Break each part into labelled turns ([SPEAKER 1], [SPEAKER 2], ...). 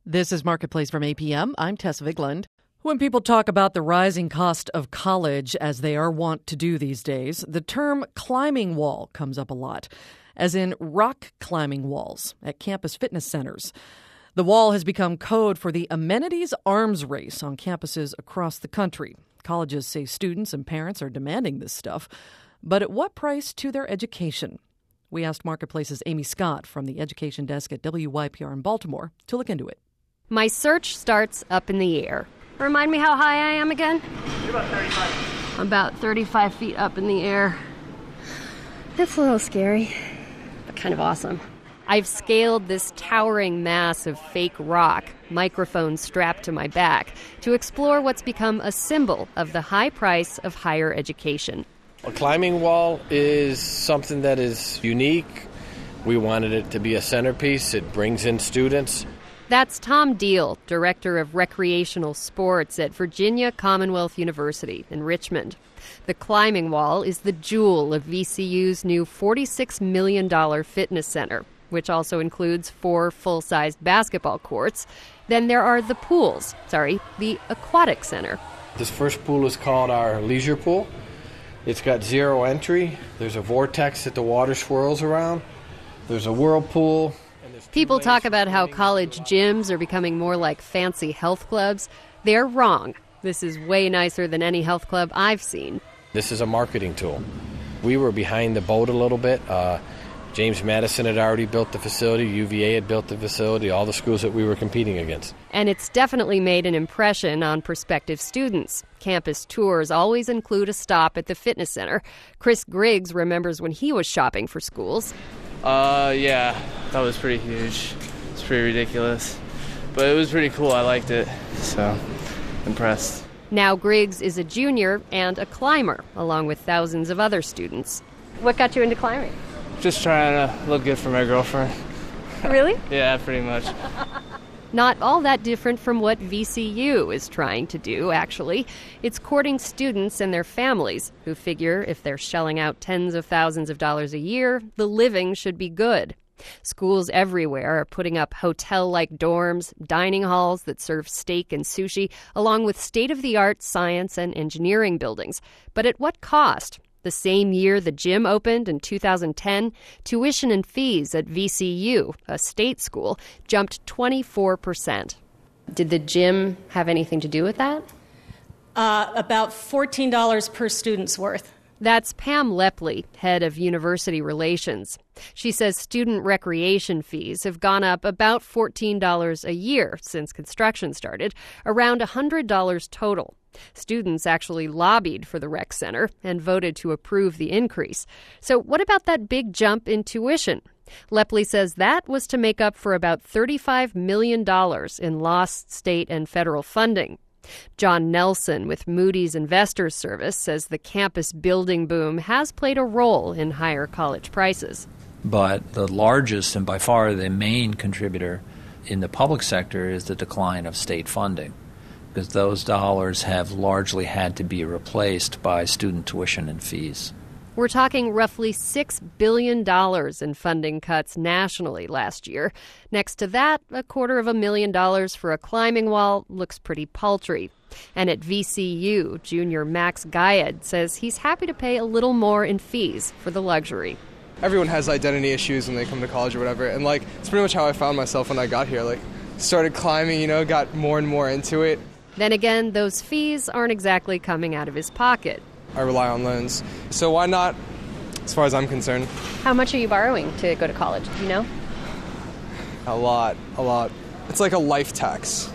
[SPEAKER 1] This is Marketplace from APM. I'm Tessa Vigland. When people talk about the rising cost of college, as they are wont to do these days, the term climbing wall comes up a lot, as in rock climbing walls at campus fitness centers. The wall has become code for the amenities arms race on campuses across the country. Colleges say students and parents are demanding this stuff, but at what price to their education? We asked Marketplace's Amy Scott from the education desk at WYPR in Baltimore to look into it.
[SPEAKER 2] My search starts up in the air. Remind me how high I am again?
[SPEAKER 3] You're about 35.
[SPEAKER 2] I'm about 35 feet up in the air. It's a little scary, but kind of awesome. I've scaled this towering mass of fake rock, microphone strapped to my back, to explore what's become a symbol of the high price of higher education.
[SPEAKER 4] A climbing wall is something that is unique. We wanted it to be a centerpiece. It brings in students.
[SPEAKER 2] That's Tom Deal, Director of Recreational Sports at Virginia Commonwealth University in Richmond. The climbing wall is the jewel of VCU's new $46 million fitness center, which also includes 4 full-sized basketball courts. Then there are the the aquatic center.
[SPEAKER 4] This first pool is called our leisure pool. It's got 0 entry. There's a vortex that the water swirls around. There's a whirlpool.
[SPEAKER 2] People talk about how college gyms are becoming more like fancy health clubs. They're wrong. This is way nicer than any health club I've seen.
[SPEAKER 4] This is a marketing tool. We were behind the boat a little bit. James Madison had already built the facility. UVA had built the facility, all the schools that we were competing against.
[SPEAKER 2] And it's definitely made an impression on prospective students. Campus tours always include a stop at the fitness center. Chris Griggs remembers when he was shopping for schools.
[SPEAKER 3] Yeah, that was pretty huge. It's pretty ridiculous. But it was pretty cool. I liked it. So, impressed.
[SPEAKER 2] Now Griggs is a junior and a climber, along with thousands of other students. What got you into climbing?
[SPEAKER 3] Just trying to look good for my girlfriend.
[SPEAKER 2] Really?
[SPEAKER 3] Yeah, pretty much.
[SPEAKER 2] Not all that different from what VCU is trying to do, actually. It's courting students and their families who figure if they're shelling out tens of thousands of dollars a year, the living should be good. Schools everywhere are putting up hotel-like dorms, dining halls that serve steak and sushi, along with state-of-the-art science and engineering buildings. But at what cost? The same year the gym opened in 2010, tuition and fees at VCU, a state school, jumped 24%. Did the gym have anything to do with that?
[SPEAKER 5] About $14 per student's worth.
[SPEAKER 2] That's Pam Lepley, head of university relations. She says student recreation fees have gone up about $14 a year since construction started, around $100 total. Students actually lobbied for the rec center and voted to approve the increase. So what about that big jump in tuition? Lepley says that was to make up for about $35 million in lost state and federal funding. John Nelson with Moody's Investors Service says the campus building boom has played a role in higher college prices.
[SPEAKER 6] But the largest and by far the main contributor in the public sector is the decline of state funding, because those dollars have largely had to be replaced by student tuition and fees.
[SPEAKER 2] We're talking roughly $6 billion in funding cuts nationally last year. Next to that, $250,000 for a climbing wall looks pretty paltry. And at VCU, junior Max Gayed says he's happy to pay a little more in fees for the luxury.
[SPEAKER 7] Everyone has identity issues when they come to college or whatever, and it's pretty much how I found myself when I got here. Started climbing, got more and more into it.
[SPEAKER 2] Then again, those fees aren't exactly coming out of his pocket.
[SPEAKER 7] I rely on loans, so why not, as far as I'm concerned.
[SPEAKER 2] How much are you borrowing to go to college, do you know?
[SPEAKER 7] A lot. It's like a life tax.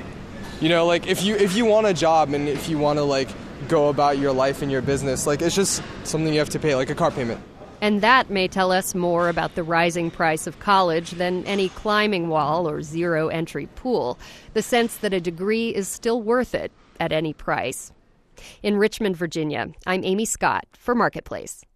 [SPEAKER 7] If you want a job and if you want to, go about your life and your business, it's just something you have to pay, like a car payment.
[SPEAKER 2] And that may tell us more about the rising price of college than any climbing wall or zero-entry pool, the sense that a degree is still worth it at any price. In Richmond, Virginia, I'm Amy Scott for Marketplace.